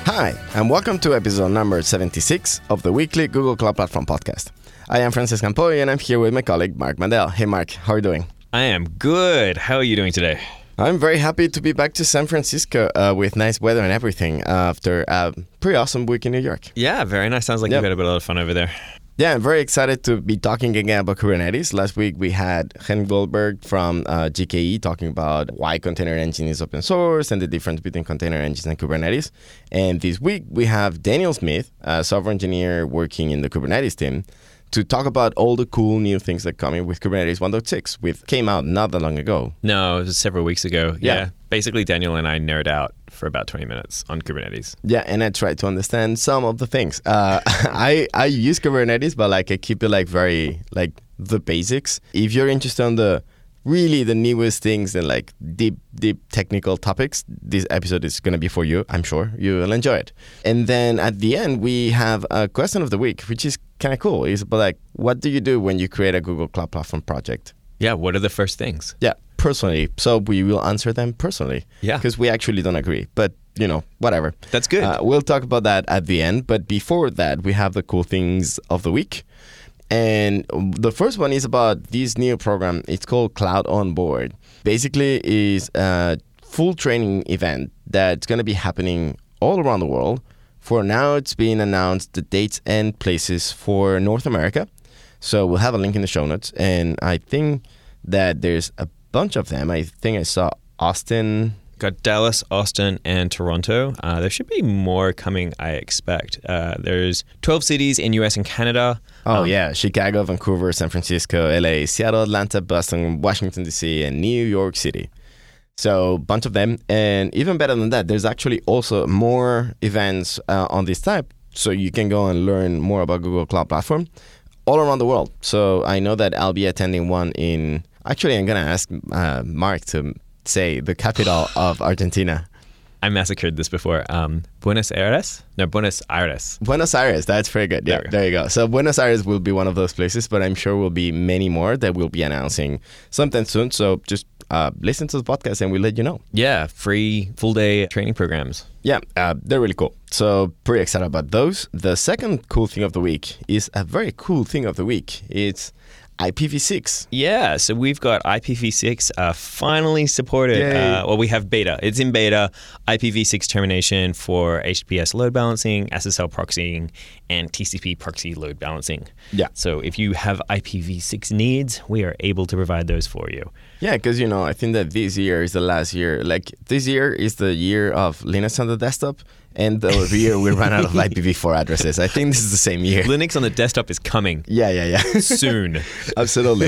Hi, and welcome to episode number 76 of the weekly Google Cloud Platform podcast. I am Francis Campoy, and I'm here with my colleague, Mark Mandel. Hey, Mark, how are you doing? I am good. How are you doing today? I'm very happy to be back to San Francisco with nice weather and everything after a pretty awesome week in New York. Yeah, very nice. Sounds like you've had a lot of fun over there. Yeah, I'm very excited to be talking again about Kubernetes. Last week, we had Hen Goldberg from GKE talking about why Container Engine is open source and the difference between Container Engine and Kubernetes. And this week, we have Daniel Smith, a software engineer working in the Kubernetes team, to talk about all the cool new things that come in with Kubernetes 1.6, which came out not that long ago. No, it was several weeks ago. Yeah. Basically, Daniel and I nerd out for about 20 minutes on Kubernetes. Yeah, and I try to understand some of the things. I use Kubernetes, but I keep it very the basics. If you're interested on the newest things and deep technical topics, this episode is going to be for you. I'm sure you will enjoy it. And then at the end, we have a question of the week, which is kind of cool. It's about what do you do when you create a Google Cloud Platform project? Yeah, what are the first things? Yeah, personally. So we will answer them personally. Yeah. Because we actually don't agree. But, whatever. That's good. We'll talk about that at the end. But before that, we have the cool things of the week. And the first one is about this new program. It's called Cloud On Board. Basically, is a full training event that's going to be happening all around the world. For now, it's been announced the dates and places for North America. So we'll have a link in the show notes. And I think that there's a bunch of them. I think I saw Austin. Got Dallas, Austin, and Toronto. There should be more coming, I expect. There's 12 cities in US and Canada. Chicago, Vancouver, San Francisco, LA, Seattle, Atlanta, Boston, Washington, D.C., and New York City. So a bunch of them. And even better than that, there's actually also more events on this type. So you can go and learn more about Google Cloud Platform all around the world. So I know that I'll be attending one in... Actually, I'm going to ask Mark to say the capital of Argentina. I massacred this before. Buenos Aires? No, Buenos Aires. Buenos Aires. That's very good. Yeah, there you go. So Buenos Aires will be one of those places, but I'm sure will be many more that we'll be announcing sometime soon. So just listen to the podcast and we'll let you know. Yeah, free full-day training programs. Yeah, they're really cool. So pretty excited about those. The second cool thing of the week is a very cool thing of the week. It's IPv6. Yeah, so we've got IPv6 finally supported. We have beta. It's in beta. IPv6 termination for HTTPS load balancing, SSL proxying, and TCP proxy load balancing. Yeah. So if you have IPv6 needs, we are able to provide those for you. Yeah, because, I think that this year is the last year. This year is the year of Linux on the desktop. And the year we ran out of IPv4 addresses. I think this is the same year. Linux on the desktop is coming. Yeah. Soon. Absolutely.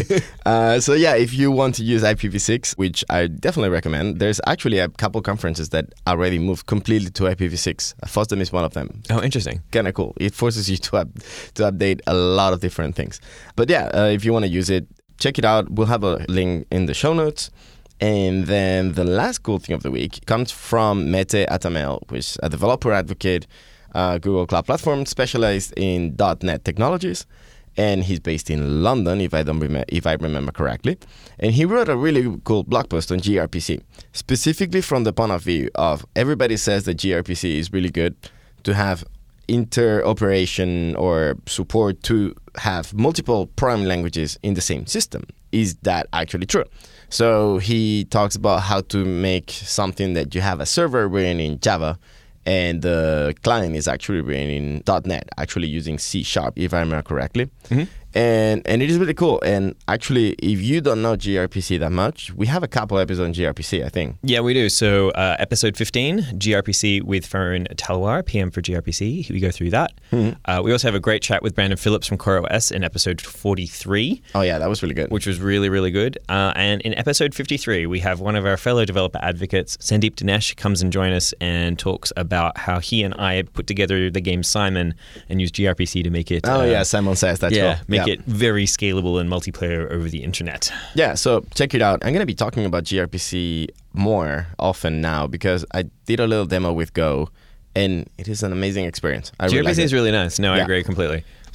If you want to use IPv6, which I definitely recommend, there's actually a couple conferences that already moved completely to IPv6. FOSDEM is one of them. Oh, interesting. Kind of cool. It forces you to update a lot of different things. But if you want to use it, check it out. We'll have a link in the show notes. And then the last cool thing of the week comes from Mete Atamel, which is a developer advocate, Google Cloud Platform specialized in .NET technologies. And he's based in London, if I remember correctly. And he wrote a really cool blog post on gRPC, specifically from the point of view of everybody says that gRPC is really good to have interoperation or support to have multiple programming languages in the same system. Is that actually true? So he talks about how to make something that you have a server written in Java and the client is actually written in .NET, actually using C#, if I remember correctly. Mm-hmm. And it is really cool. And actually, if you don't know gRPC that much, we have a couple episodes on gRPC, I think. Yeah, we do. So episode 15, gRPC with Farun Talwar, PM for gRPC. We go through that. Mm-hmm. We also have a great chat with Brandon Phillips from CoreOS in episode 43. Oh, yeah, that was really good. Which was really, really good. And in episode 53, we have one of our fellow developer advocates, Sandeep Dinesh, comes and joins us and talks about how he and I put together the game Simon and used gRPC to make it... Simon Says. That's cool. Make it very scalable and multiplayer over the internet. Yeah, so check it out. I'm going to be talking about gRPC more often now because I did a little demo with Go and it is an amazing experience. gRPC is really nice. No, I agree completely.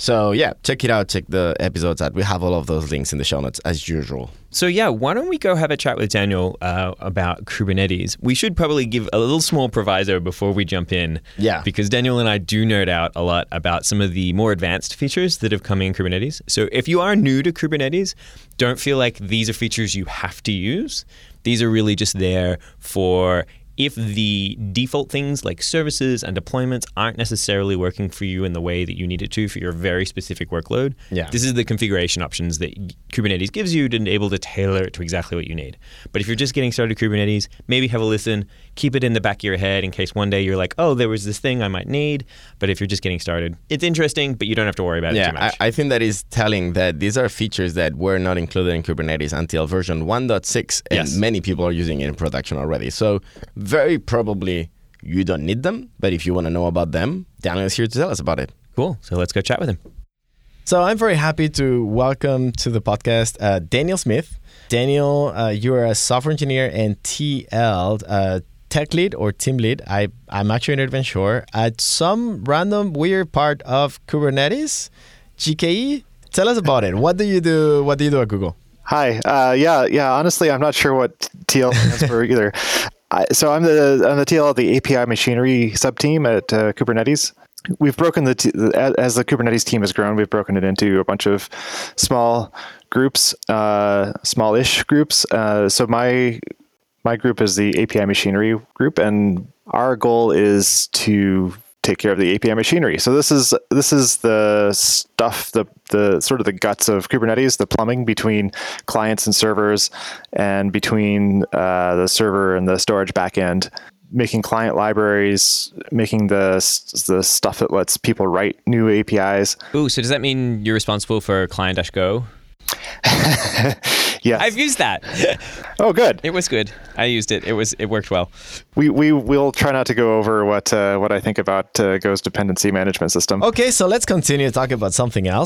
So yeah, check it out. Check the episodes out. We have all of those links in the show notes as usual. So yeah, why don't we go have a chat with Daniel about Kubernetes? We should probably give a little small proviso before we jump in. Yeah. Because Daniel and I do nerd out a lot about some of the more advanced features that have come in Kubernetes. So if you are new to Kubernetes, don't feel like these are features you have to use. These are really just there for if the default things like services and deployments aren't necessarily working for you in the way that you need it to for your very specific workload, this is the configuration options that Kubernetes gives you to be able to tailor it to exactly what you need. But if you're just getting started with Kubernetes, maybe have a listen, keep it in the back of your head in case one day you're like, oh, there was this thing I might need. But if you're just getting started, it's interesting, but you don't have to worry about it too much. I think that is telling that these are features that were not included in Kubernetes until version 1.6, and many people are using it in production already. So very probably you don't need them, but if you want to know about them, Daniel is here to tell us about it. Cool. So let's go chat with him. So I'm very happy to welcome to the podcast Daniel Smith. Daniel, you are a software engineer and TL, tech lead or team lead. I'm actually not even sure. At some random weird part of Kubernetes, GKE. Tell us about it. What do you do? What do you do at Google? Hi. Yeah. Honestly, I'm not sure what TL stands for either. So I'm the TL of the API machinery subteam at Kubernetes. We've broken as the Kubernetes team has grown, we've broken it into a bunch of small groups, smallish groups. So my group is the API machinery group, and our goal is to take care of the API machinery. So this is the stuff, the sort of the guts of Kubernetes, the plumbing between clients and servers, and between the server and the storage backend, making client libraries, making the stuff that lets people write new APIs. Ooh, so does that mean you're responsible for client-go? Yeah, I've used that. Oh, good. It was good. I used it. It worked well. We'll try not to go over what I think about Go's dependency management system. Okay, so let's continue talking about something else.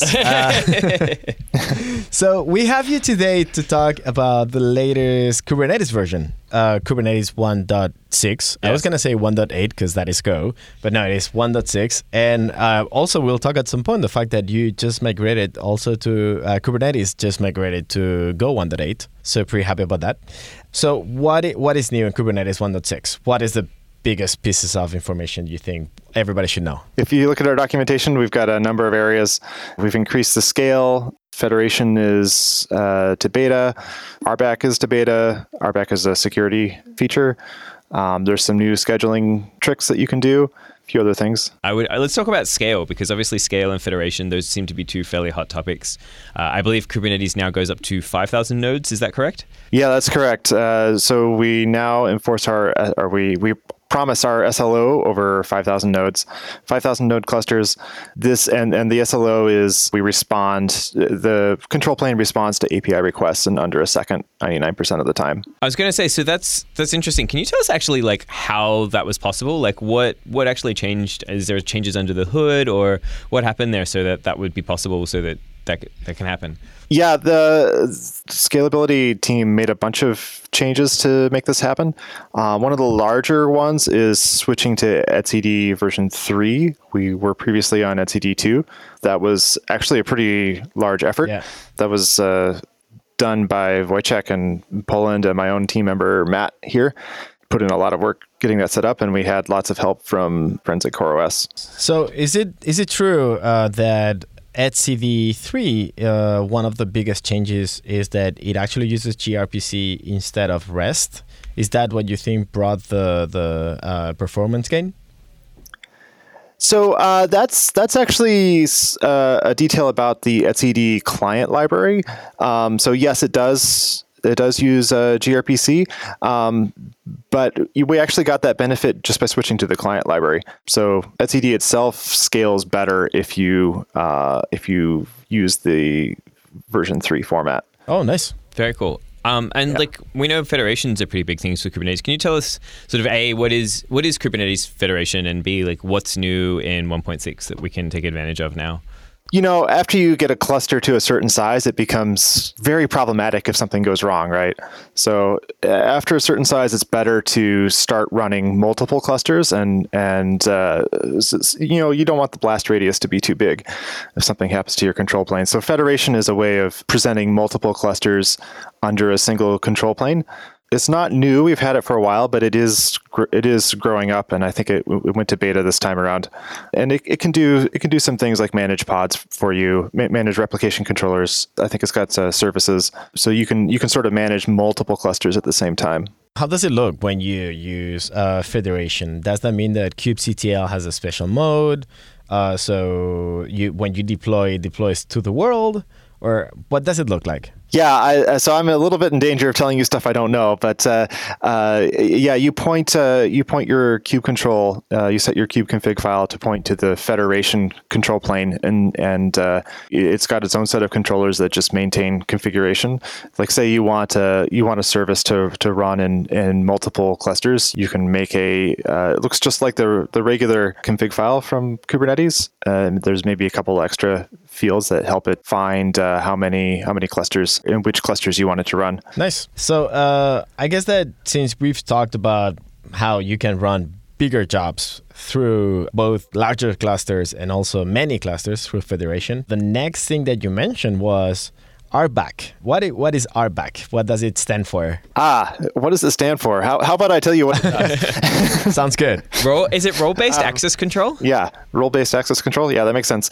So we have you today to talk about the latest Kubernetes version, Kubernetes 1.6. I was going to say 1.8 because that is Go, but no, it is 1.6. And also we'll talk at some point the fact that you just migrated also to Kubernetes just migrated to Go 1.8. So pretty happy about that. So what is new in Kubernetes 1.6? What is the biggest pieces of information you think everybody should know? If you look at our documentation, we've got a number of areas. We've increased the scale. Federation is to beta. RBAC is to beta. RBAC is a security feature. There's some new scheduling tricks that you can do. A few other things. Let's talk about scale, because obviously scale and federation, those seem to be two fairly hot topics. I believe Kubernetes now goes up to 5,000 nodes. Is that correct? Yeah, that's correct. So we now enforce we promise our SLO over 5,000 nodes, 5,000 node clusters. This and the SLO is the control plane responds to API requests in under a second, 99% of the time. I was going to say, so that's interesting. Can you tell us actually like how that was possible? Like what actually changed? Is there changes under the hood, or what happened there so that would be possible, so that can happen? Yeah, the scalability team made a bunch of changes to make this happen. One of the larger ones is switching to etcd version 3. We were previously on etcd 2. That was actually a pretty large effort. Yeah. That was done by Wojciech in Poland and my own team member, Matt, here. Put in a lot of work getting that set up, and we had lots of help from friends at CoreOS. So is it true that etcd 3, one of the biggest changes is that it actually uses gRPC instead of REST? Is that what you think brought the performance gain? So that's actually a detail about the etcd client library. So yes, it does use gRPC, but we actually got that benefit just by switching to the client library. So etcd itself scales better if you use the version 3 format. Oh, nice. Very cool. Like we know federations are pretty big things for Kubernetes. Can you tell us sort of A, what is Kubernetes federation, and B, like what's new in 1.6 that we can take advantage of now? After you get a cluster to a certain size, it becomes very problematic if something goes wrong, right? So after a certain size, it's better to start running multiple clusters, and you don't want the blast radius to be too big if something happens to your control plane. So federation is a way of presenting multiple clusters under a single control plane. It's not new. We've had it for a while, but it is growing up, and I think it went to beta this time around. And it can do some things like manage pods for you, manage replication controllers. I think it's got services, so you can sort of manage multiple clusters at the same time. How does it look when you use federation? Does that mean that kubectl has a special mode? So when you deploy, it deploys to the world, or what does it look like? Yeah, so I'm a little bit in danger of telling you stuff I don't know, but you point your kube control, you set your kube config file to point to the federation control plane, and it's got its own set of controllers that just maintain configuration. Like, say you want a service to run in multiple clusters, you can make it looks just like the regular config file from Kubernetes. There's maybe a couple extra fields that help it find how many clusters, in which clusters you want it to run. Nice. So I guess that since we've talked about how you can run bigger jobs through both larger clusters and also many clusters through federation, the next thing that you mentioned was RBAC. What is RBAC? What does it stand for? What does it stand for? How about I tell you what it does? Sounds good. Is it role-based access control? Yeah, role-based access control. Yeah, that makes sense.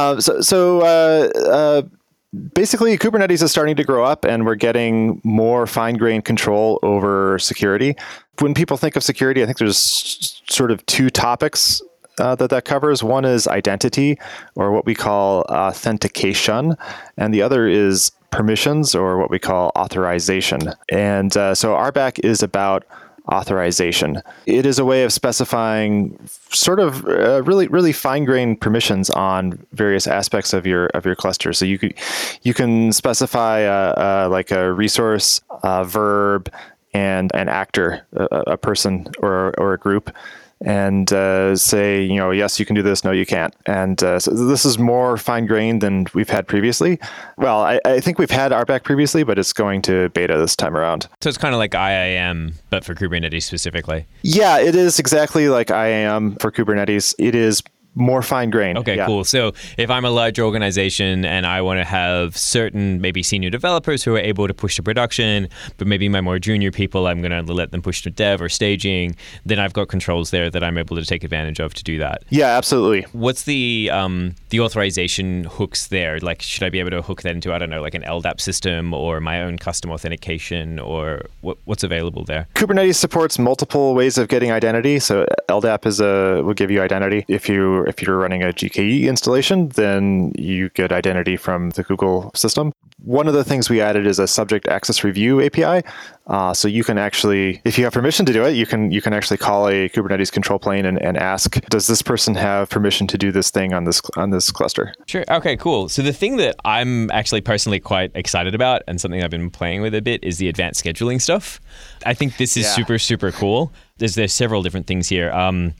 Basically, Kubernetes is starting to grow up, and we're getting more fine-grained control over security. When people think of security, I think there's sort of two topics that covers. One is identity, or what we call authentication, and the other is permissions, or what we call authorization. And so RBAC is about authorization. It is a way of specifying sort of really fine-grained permissions on various aspects of your cluster. So you can specify like a resource, a verb, and an actor, a person or a group, and say, yes, you can do this, no, you can't. And so this is more fine-grained than we've had previously. Well, I think we've had RBAC previously, but it's going to beta this time around. So it's kind of like IAM, but for Kubernetes specifically. Yeah, it is exactly like IAM for Kubernetes. It is more fine-grained. Okay, yeah. Cool. So if I'm a large organization and I want to have certain maybe senior developers who are able to push to production, but maybe my more junior people, I'm going to let them push to dev or staging, then I've got controls there that I'm able to take advantage of to do that. Yeah, absolutely. What's the authorization hooks there? Like, should I be able to hook that into, I don't know, like an LDAP system or my own custom authentication, or what's available there? Kubernetes supports multiple ways of getting identity. So LDAP will give you identity. If you're running a GKE installation, then you get identity from the Google system. One of the things we added is a subject access review API. So you can actually, if you have permission to do it, you can actually call a Kubernetes control plane and ask, does this person have permission to do this thing on this cluster? Sure. Okay, cool. So the thing that I'm actually personally quite excited about, and something I've been playing with a bit, is the advanced scheduling stuff. I think this is super, super cool. There's several different things here.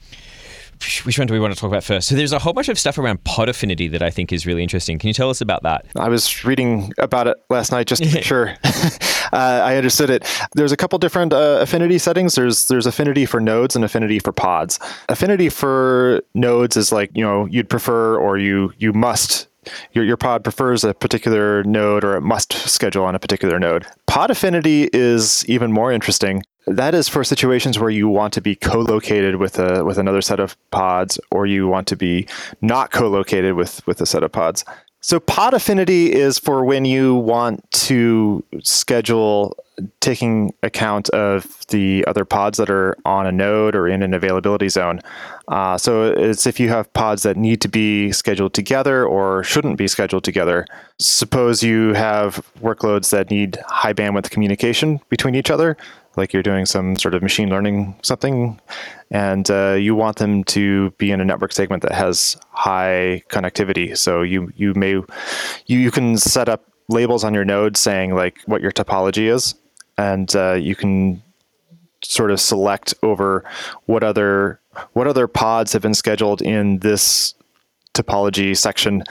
Which one do we want to talk about first? So there's a whole bunch of stuff around pod affinity that I think is really interesting. Can you tell us about that? I was reading about it last night just to make sure I understood it. There's a couple different affinity settings. There's affinity for nodes and affinity for pods. Affinity for nodes is like, you'd prefer or you must. Your pod prefers a particular node, or it must schedule on a particular node. Pod affinity is even more interesting. That is for situations where you want to be co-located with another set of pods, or you want to be not co-located with a set of pods. So pod affinity is for when you want to schedule taking account of the other pods that are on a node or in an availability zone. So it's if you have pods that need to be scheduled together or shouldn't be scheduled together. Suppose you have workloads that need high bandwidth communication between each other, like you're doing some sort of machine learning something, and you want them to be in a network segment that has high connectivity. So you can set up labels on your node saying like what your topology is, and you can sort of select over what other pods have been scheduled in this topology section,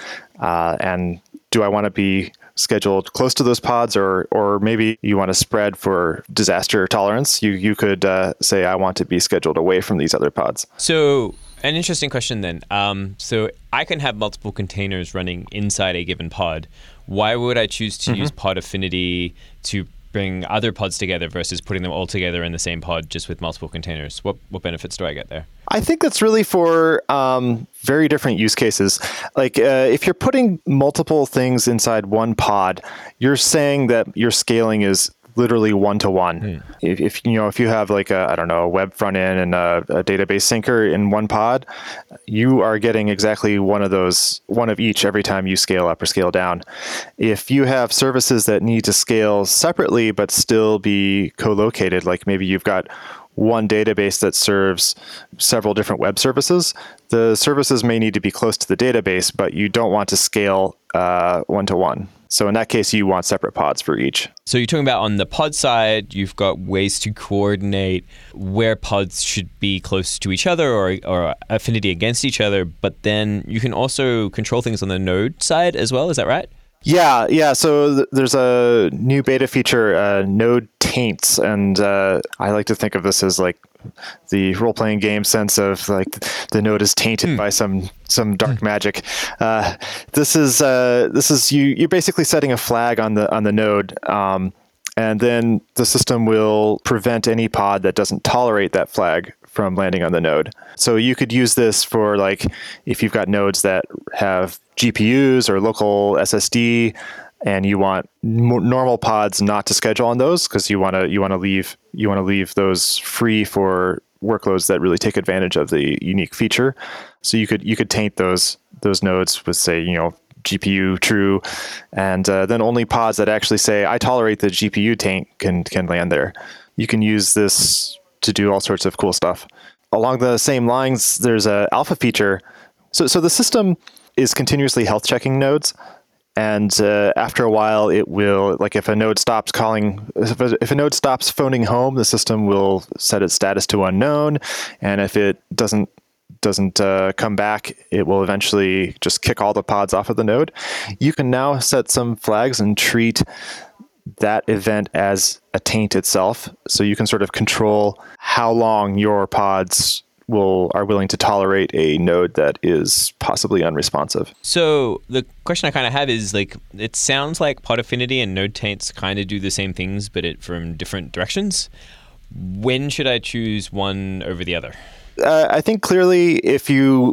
and do I want to be scheduled close to those pods, or maybe you want to spread for disaster tolerance. You could say, I want to be scheduled away from these other pods. So an interesting question then. So I can have multiple containers running inside a given pod. Why would I choose to use pod affinity to bring other pods together versus putting them all together in the same pod just with multiple containers? What benefits do I get there? I think that's really for very different use cases. Like if you're putting multiple things inside one pod, you're saying that your scaling is literally one-to-one. If you have like a web front end and a database syncer in one pod, you are getting exactly one of each every time you scale up or scale down. If you have services that need to scale separately but still be co-located, like maybe you've got one database that serves several different web services, the services may need to be close to the database, but you don't want to scale one-to-one. So in that case, you want separate pods for each. So you're talking about on the pod side, you've got ways to coordinate where pods should be close to each other or affinity against each other, but then you can also control things on the node side as well. Is that right? Yeah. So there's a new beta feature, node taints, and I like to think of this as like the role-playing game sense of like the node is tainted by some dark magic. This is you're basically setting a flag on the node, and then the system will prevent any pod that doesn't tolerate that flag from landing on the node. So you could use this for like if you've got nodes that have GPUs or local SSD, and you want normal pods not to schedule on those because you want to leave those free for workloads that really take advantage of the unique feature. So you could taint those nodes with, say, GPU true, and then only pods that actually say I tolerate the GPU taint can land there. You can use this to do all sorts of cool stuff. Along the same lines, there's an alpha feature. So the system is continuously health checking nodes. And after a while, it will, like if a node stops if a node stops phoning home, the system will set its status to unknown. And if it doesn't come back, it will eventually just kick all the pods off of the node. You can now set some flags and treat that event as a taint itself. So you can sort of control how long your pods are willing to tolerate a node that is possibly unresponsive. So the question I kind of have is, like, it sounds like pod affinity and node taints kind of do the same things, but from different directions. When should I choose one over the other? I think clearly, if you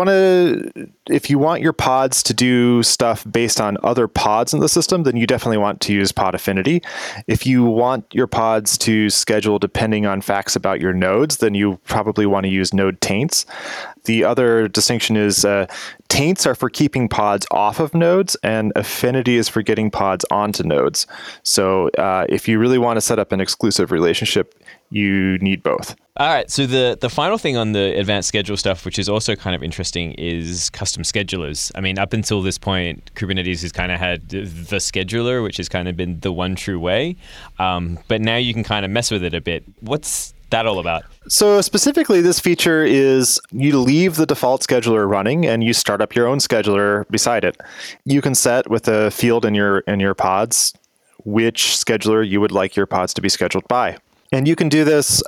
want your pods to do stuff based on other pods in the system, then you definitely want to use pod affinity. If you want your pods to schedule depending on facts about your nodes, then you probably want to use node taints. The other distinction is taints are for keeping pods off of nodes, and affinity is for getting pods onto nodes. So if you really want to set up an exclusive relationship, you need both. All right. So the final thing on the advanced schedule stuff, which is also kind of interesting, is custom schedulers. I mean, up until this point, Kubernetes has kind of had the scheduler, which has kind of been the one true way. But now you can kind of mess with it a bit. What's that all about? So specifically, this feature is you leave the default scheduler running and you start up your own scheduler beside it. You can set with a field in your pods which scheduler you would like your pods to be scheduled by. And you can do this,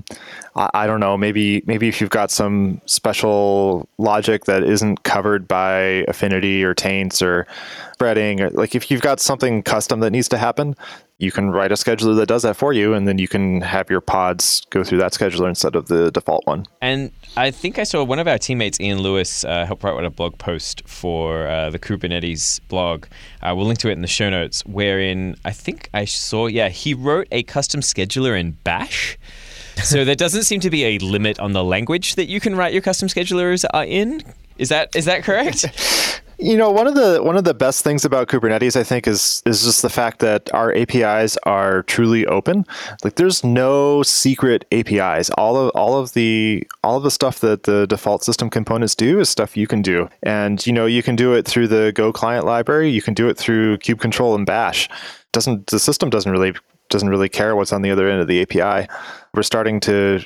I don't know, maybe if you've got some special logic that isn't covered by affinity or taints or spreading, or like if you've got something custom that needs to happen, you can write a scheduler that does that for you, and then you can have your pods go through that scheduler instead of the default one. And I think I saw one of our teammates, Ian Lewis, help write a blog post for the Kubernetes blog. We'll link to it in the show notes, wherein I think I saw, he wrote a custom scheduler in Bash. So there doesn't seem to be a limit on the language that you can write your custom schedulers in. Is that correct? One of the best things about Kubernetes, I think, is just the fact that our APIs are truly open. Like, there's no secret APIs. All of the stuff that the default system components do is stuff you can do, and you can do it through the Go client library. You can do it through kubectl and Bash. The system doesn't really care what's on the other end of the API. We're starting to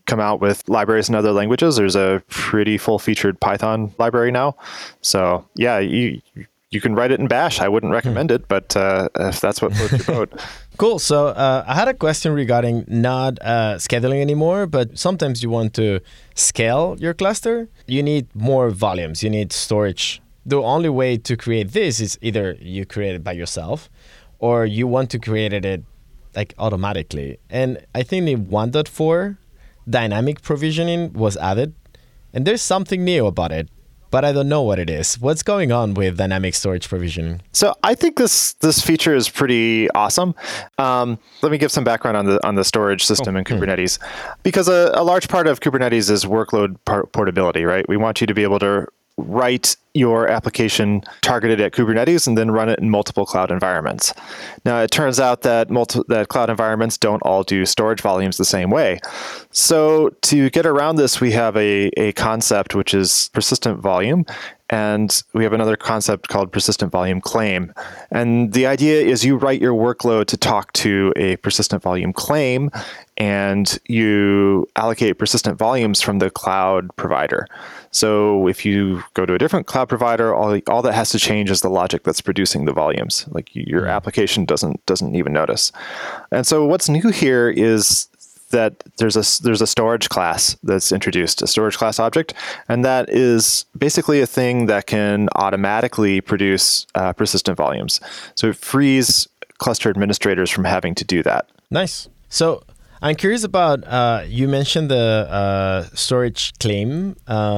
come out with libraries in other languages. There's a pretty full-featured Python library now. So yeah, you can write it in Bash. I wouldn't recommend it, but if that's what floats your boat. Cool. So I had a question regarding not scheduling anymore, but sometimes you want to scale your cluster. You need more volumes. You need storage. The only way to create this is either you create it by yourself or you want to create it like automatically. And I think in 1.4, dynamic provisioning was added. And there's something new about it, but I don't know what it is. What's going on with dynamic storage provisioning? So I think this feature is pretty awesome. Let me give some background on the storage system in Kubernetes, because a large part of Kubernetes is workload portability, right? We want you to be able to write your application targeted at Kubernetes and then run it in multiple cloud environments. Now, it turns out that that cloud environments don't all do storage volumes the same way. So to get around this, we have a concept which is persistent volume, and we have another concept called persistent volume claim. And the idea is you write your workload to talk to a persistent volume claim, and you allocate persistent volumes from the cloud provider. So if you go to a different cloud provider, all that has to change is the logic that's producing the volumes. Like your application doesn't even notice. And so what's new here is that there's a storage class that's introduced, a storage class object, and that is basically a thing that can automatically produce persistent volumes. So it frees cluster administrators from having to do that. Nice. So I'm curious about, you mentioned the storage claim.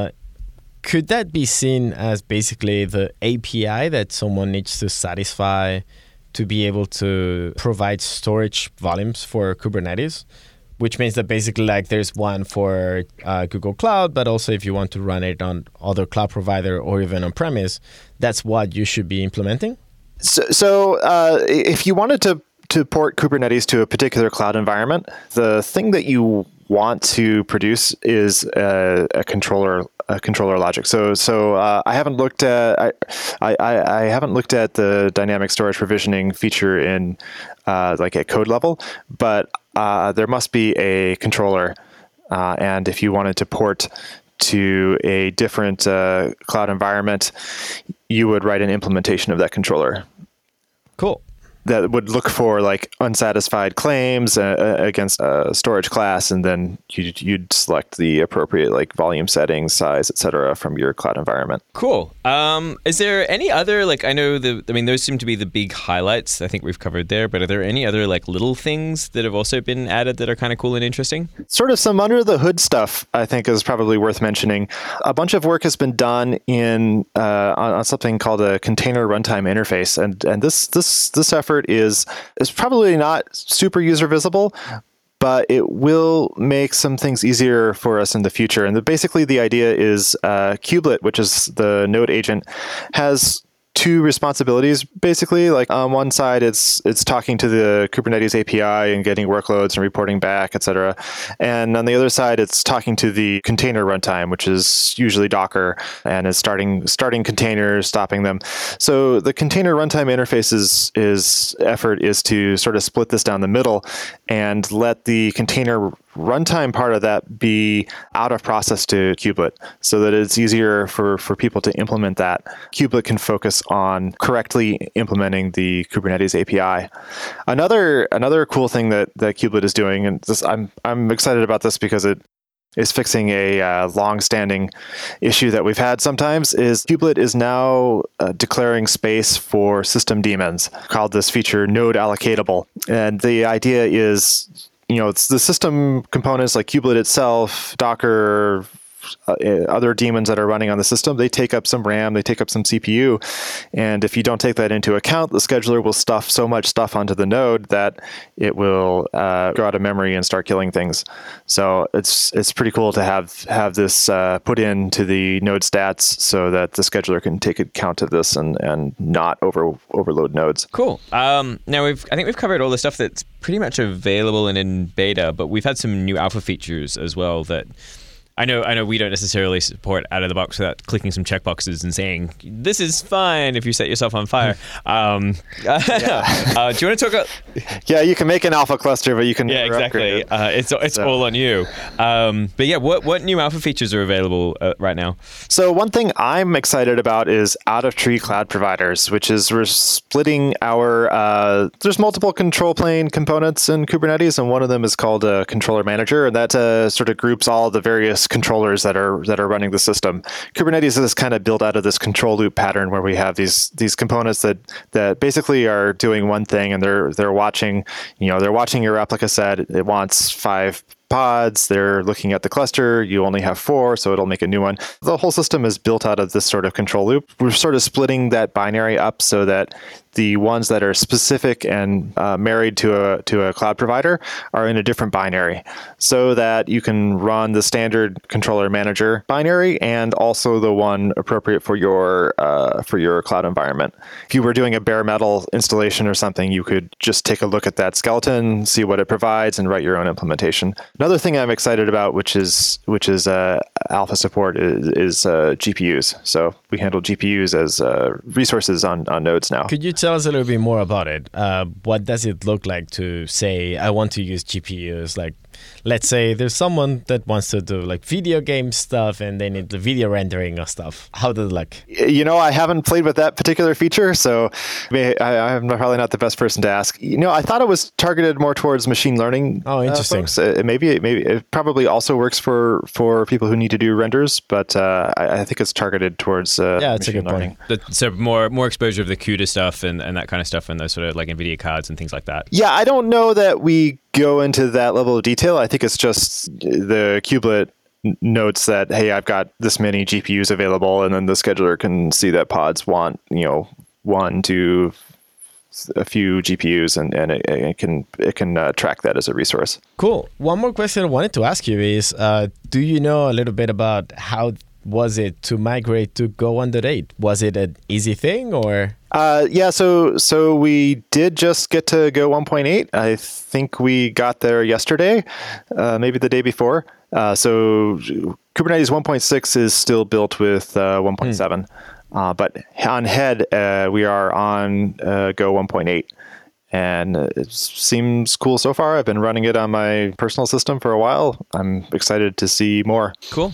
Could that be seen as basically the API that someone needs to satisfy to be able to provide storage volumes for Kubernetes? Which means that basically like there's one for Google Cloud, but also if you want to run it on other cloud provider or even on premise, that's what you should be implementing? So if you wanted to port Kubernetes to a particular cloud environment, the thing that you want to produce is a controller logic. So I haven't looked at I haven't looked at the dynamic storage provisioning feature in like at code level, but there must be a controller, and if you wanted to port to a different cloud environment, you would write an implementation of that controller. Cool. That would look for like unsatisfied claims against a storage class, and then you'd select the appropriate like volume settings, size, etc. from your cloud environment. Cool. Is there any other I know those seem to be the big highlights I think we've covered there, but are there any other like little things that have also been added that are kind of cool and interesting? Sort of some under the hood stuff I think is probably worth mentioning. A bunch of work has been done on something called a container runtime interface, and this effort is probably not super user visible, but it will make some things easier for us in the future. And basically the idea is Kubelet, which is the node agent, has two responsibilities, basically. Like on one side, it's talking to the Kubernetes API and getting workloads and reporting back, etc. And on the other side, it's talking to the container runtime, which is usually Docker, and is starting containers, stopping them. So the container runtime interface's effort is to sort of split this down the middle and let the container runtime part of that be out of process to Kubelet, so that it's easier for people to implement that. Kubelet can focus on correctly implementing the Kubernetes API. Another cool thing that Kubelet is doing, and I'm excited about this because it is fixing a long-standing issue that we've had sometimes, is Kubelet is now declaring space for system daemons, called this feature node allocatable. And the idea is, it's the system components like Kubelet itself, Docker, other daemons that are running on the system, they take up some RAM, they take up some CPU. And if you don't take that into account, the scheduler will stuff so much stuff onto the node that it will go out of memory and start killing things. So it's pretty cool to have this put into the node stats so that the scheduler can take account of this and not overload nodes. Cool. Now I think we've covered all the stuff that's pretty much available and in beta, but we've had some new alpha features as well that I know we don't necessarily support out of the box without clicking some checkboxes and saying, this is fine if you set yourself on fire. Do you want to talk about... Yeah, you can make an alpha cluster, but you can never exactly. upgrade it. It's all on you. But yeah, what new alpha features are available right now? So one thing I'm excited about is out-of-tree cloud providers, which is we're splitting our... there's multiple control plane components in Kubernetes, and one of them is called a controller manager, and that sort of groups all the various controllers that are running the system. Kubernetes is kind of built out of this control loop pattern where we have these components that basically are doing one thing, and they're watching your replica set. It wants 5 pods. They're looking at the cluster. You only have 4, so it'll make a new one. The whole system is built out of this sort of control loop. We're sort of splitting that binary up so that the ones that are specific and married to a cloud provider are in a different binary, so that you can run the standard controller manager binary and also the one appropriate for your cloud environment. If you were doing a bare metal installation or something, you could just take a look at that skeleton, see what it provides, and write your own implementation. Another thing I'm excited about, which is alpha support, is GPUs. So we handle GPUs as resources on nodes now. Could you tell us a little bit more about it? What does it look like to say, I want to use GPUs? Like, let's say there's someone that wants to do like video game stuff and they need the video rendering or stuff. How does it look? I haven't played with that particular feature, so I'm probably not the best person to ask. I thought it was targeted more towards machine learning. Oh, interesting. Maybe it probably also works for people who need to do renders, but I think it's targeted towards it's a good learning. Point. So more exposure of the CUDA stuff and that kind of stuff, and those sort of like NVIDIA cards and things like that. Yeah, I don't know that we go into that level of detail. I think it's just the kubelet notes that, hey, I've got this many GPUs available, and then the scheduler can see that pods want 1 to a few GPUs, and it can track that as a resource. Cool. One more question I wanted to ask you is, do you know a little bit about how was it to migrate to Go 1.8? Was it an easy thing, or? So we did just get to Go 1.8. I think we got there yesterday, maybe the day before. So Kubernetes 1.6 is still built with 1.7. But on head, we are on Go 1.8. And it seems cool so far. I've been running it on my personal system for a while. I'm excited to see more. Cool.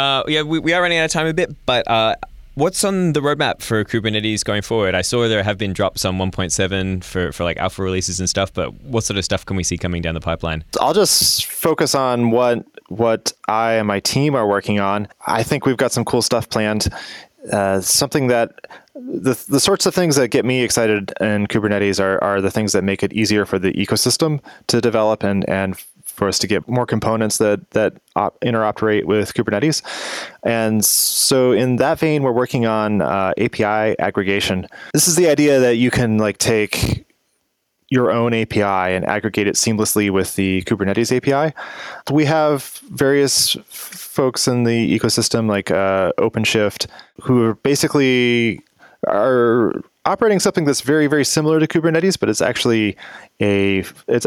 We are running out of time a bit, but what's on the roadmap for Kubernetes going forward? I saw there have been drops on 1.7 for like alpha releases and stuff, but what sort of stuff can we see coming down the pipeline? I'll just focus on what I and my team are working on. I think we've got some cool stuff planned. Something that the sorts of things that get me excited in Kubernetes are the things that make it easier for the ecosystem to develop and for us to get more components that interoperate with Kubernetes. And so in that vein, we're working on API aggregation. This is the idea that you can take your own API and aggregate it seamlessly with the Kubernetes API. We have various folks in the ecosystem like OpenShift who are basically operating something that's very, very similar to Kubernetes, but it's actually a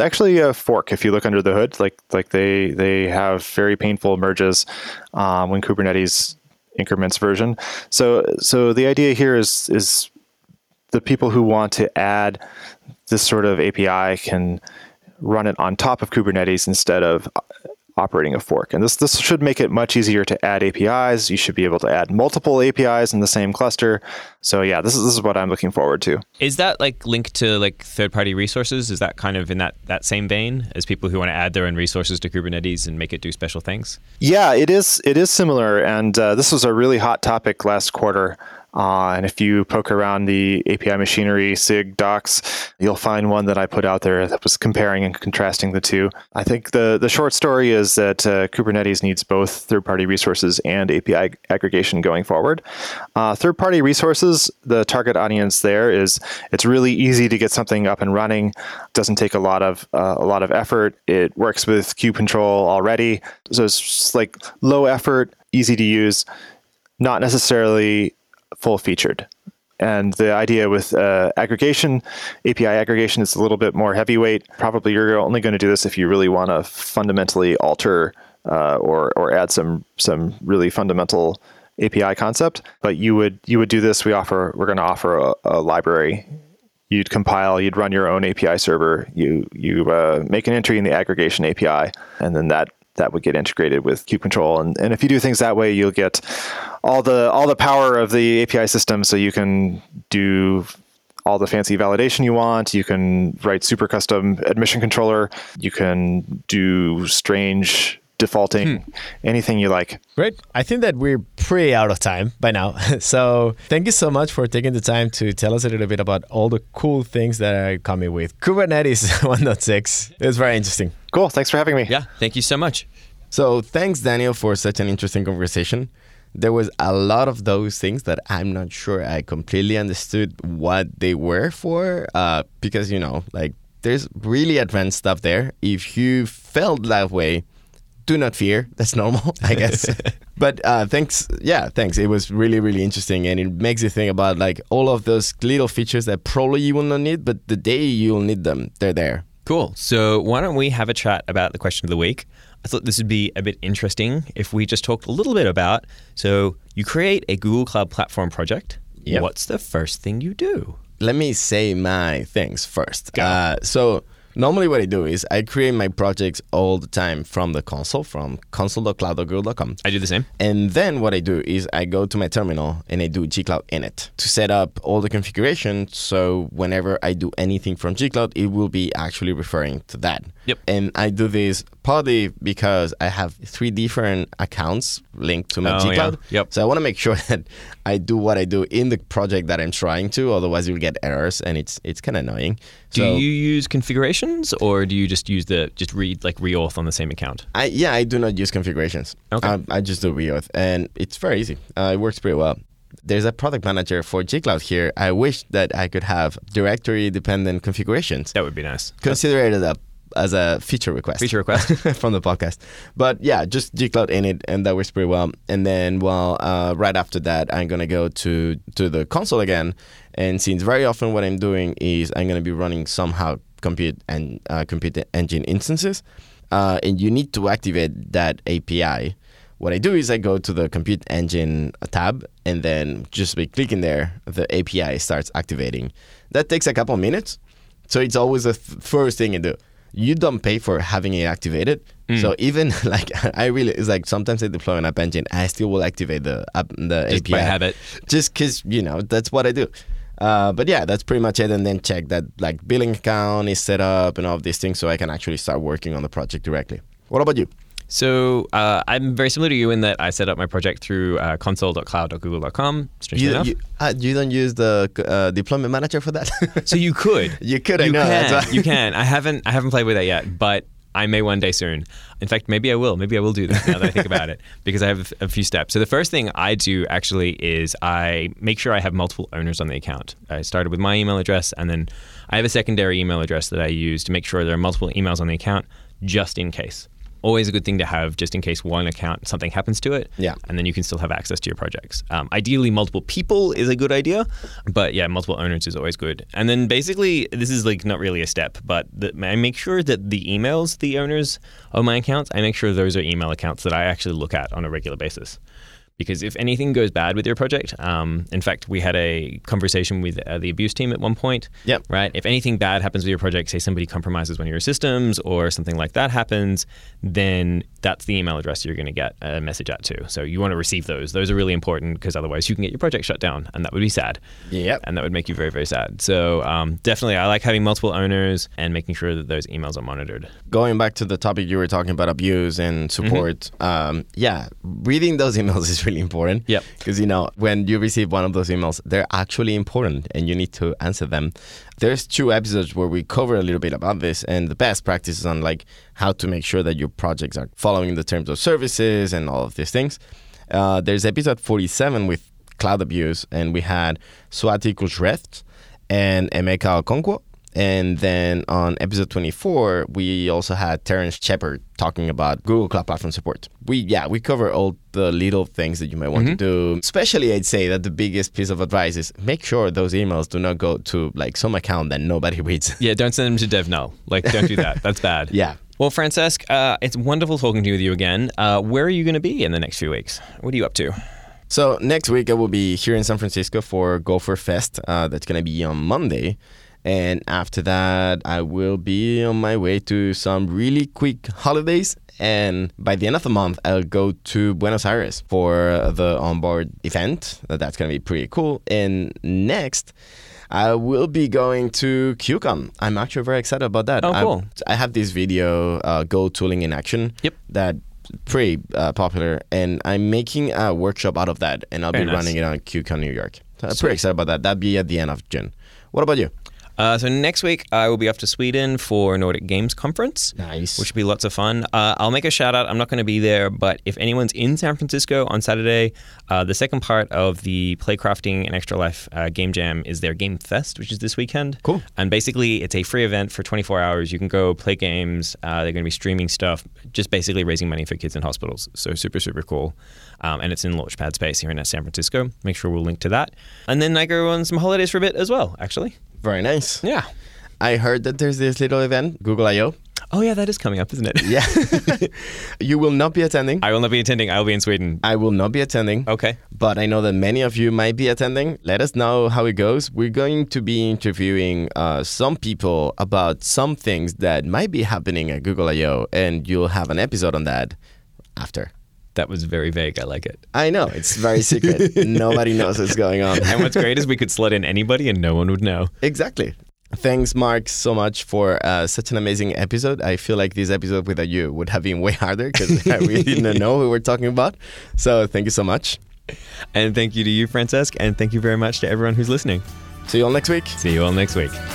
fork if you look under the hood. Like they have very painful merges when Kubernetes increments version. So the idea here is the people who want to add this sort of API can run it on top of Kubernetes instead of operating a fork. And this should make it much easier to add APIs. You should be able to add multiple APIs in the same cluster. So yeah, this is what I'm looking forward to. Is that linked to third-party resources? Is that kind of in that same vein as people who want to add their own resources to Kubernetes and make it do special things? Yeah, it is similar. And this was a really hot topic last quarter. And if you poke around the API Machinery SIG docs, you'll find one that I put out there that was comparing and contrasting the two. I think the short story is that Kubernetes needs both third-party resources and API aggregation going forward. Third-party resources, the target audience there is it's really easy to get something up and running. Doesn't take a lot of effort. It works with kubectl already, so it's low effort, easy to use, not necessarily full-featured. And the idea with aggregation, API aggregation, is a little bit more heavyweight. Probably you're only going to do this if you really want to fundamentally alter or add some really fundamental API concept. But you would do this. We're going to offer a library. You'd compile, you'd run your own API server, you make an entry in the aggregation API, and then that would get integrated with kubectl. And if you do things that way, you'll get all the power of the API system, so you can do all the fancy validation you want. You can write super custom admission controller. You can do strange defaulting, anything you like. Great. I think that we're pretty out of time by now. So thank you so much for taking the time to tell us a little bit about all the cool things that are coming with Kubernetes 1.6. It was very interesting. Cool. Thanks for having me. Yeah. Thank you so much. So thanks, Daniel, for such an interesting conversation. There was a lot of those things that I'm not sure I completely understood what they were for, because, there's really advanced stuff there. If you felt that way, do not fear. That's normal, I guess. But thanks. Yeah, thanks. It was really, really interesting. And it makes you think about all of those little features that probably you will not need, but the day you'll need them, they're there. Cool. So why don't we have a chat about the question of the week? I thought this would be a bit interesting if we just talked a little bit about, so you create a Google Cloud Platform project. Yep. What's the first thing you do? Let me say my things first. Go. So normally what I do is I create my projects all the time from the console, from console.cloud.google.com. I do the same. And then what I do is I go to my terminal and I do gcloud init to set up all the configuration. So whenever I do anything from gcloud, it will be actually referring to that. Yep. And I do this partly because I have 3 different accounts linked to my gcloud. Yeah. Yep. So I want to make sure that I do what I do in the project that I'm trying to. Otherwise, you'll get errors, and it's kind of annoying. Do you use configurations, or do you just use read reauth on the same account? I do not use configurations. Okay. I just do reauth, and it's very easy. It works pretty well. There's a product manager for gcloud here. I wish that I could have directory-dependent configurations. That would be nice. Consider it as a feature request. Feature request. From the podcast. But yeah, just gcloud init, and that works pretty well. And then, right after that, I'm going to go to the console again. And since very often what I'm doing is I'm going to be running somehow compute engine instances, and you need to activate that API. What I do is I go to the compute engine tab, and then just by clicking there, the API starts activating. That takes a couple of minutes. So it's always the first thing you do. You don't pay for having it activated. So even it's sometimes I deploy an App Engine, I still will activate the just API. By habit. Just because, that's what I do. But yeah, that's pretty much it. And then check that billing account is set up and all of these things, so I can actually start working on the project directly. What about you? So I'm very similar to you in that I set up my project through console.cloud.google.com. You don't use the deployment manager for that? So you could. You could. I know. You can. I haven't played with that yet, but I may one day soon. In fact, maybe I will. Maybe I will do that now that I think about it, because I have a few steps. So the first thing I do actually is I make sure I have multiple owners on the account. I started with my email address, and then I have a secondary email address that I use to make sure there are multiple emails on the account just in case. Always a good thing to have just in case one account, something happens to it. Yeah. And then you can still have access to your projects. Ideally, multiple people is a good idea. But yeah, multiple owners is always good. And then basically, this is not really a step, but I make sure that the emails, the owners of my accounts, I make sure those are email accounts that I actually look at on a regular basis. Because if anything goes bad with your project, in fact, we had a conversation with the abuse team at one point. Yep. Right? If anything bad happens with your project, say somebody compromises one of your systems or something like that happens, then that's the email address you're going to get a message at too. So you want to receive those. Those are really important, because otherwise you can get your project shut down, and that would be sad. Yep. And that would make you very, very sad. So definitely, I like having multiple owners and making sure that those emails are monitored. Going back to the topic you were talking about, abuse and support, reading those emails is really important. Yep. Because, when you receive one of those emails, they're actually important and you need to answer them. There's 2 episodes where we cover a little bit about this and the best practices on how to make sure that your projects are following the terms of services and all of these things. There's episode 47 with cloud abuse, and we had Swati Kushrecht and Emeka Okonkwo. And then on episode 24, we also had Terrence Shepard talking about Google Cloud Platform support. We cover all the little things that you might want to do. Especially, I'd say that the biggest piece of advice is make sure those emails do not go to some account that nobody reads. Yeah, don't send them to DevNull. Don't do that. That's bad. Yeah. Well, Francesc, it's wonderful talking to you again. Where are you going to be in the next few weeks? What are you up to? So next week I will be here in San Francisco for Gopher Fest. That's going to be on Monday. And after that, I will be on my way to some really quick holidays. And by the end of the month, I'll go to Buenos Aires for the onboard event. That's going to be pretty cool. And next, I will be going to QCon. I'm actually very excited about that. Oh, cool. I have this video, Go Tooling in Action, that pretty popular. And I'm making a workshop out of that. And I'll be running it on QCon New York. So I'm pretty excited about that. That'll be at the end of June. What about you? So next week, I will be off to Sweden for Nordic Games Conference. Nice. Which will be lots of fun. I'll make a shout out. I'm not going to be there, but if anyone's in San Francisco on Saturday, the second part of the Playcrafting and Extra Life Game Jam is their Game Fest, which is this weekend. Cool. And basically, it's a free event for 24 hours. You can go play games. They're going to be streaming stuff, just basically raising money for kids in hospitals. So super, super cool. And it's in Launchpad Space here in San Francisco. Make sure we'll link to that. And then I go on some holidays for a bit as well, actually. Very nice. Yeah. I heard that there's this little event, Google I.O. Oh, yeah, that is coming up, isn't it? Yeah. You will not be attending. I will not be attending. I will be in Sweden. I will not be attending. Okay. But I know that many of you might be attending. Let us know how it goes. We're going to be interviewing some people about some things that might be happening at Google I.O. And you'll have an episode on that after. That was very vague. I like it. I know. It's very secret. Nobody knows what's going on. And what's great is we could slot in anybody and no one would know. Exactly. Thanks, Mark, so much for such an amazing episode. I feel like this episode without you would have been way harder because I really didn't know who we were talking about. So thank you so much. And thank you to you, Francesc. And thank you very much to everyone who's listening. See you all next week. See you all next week.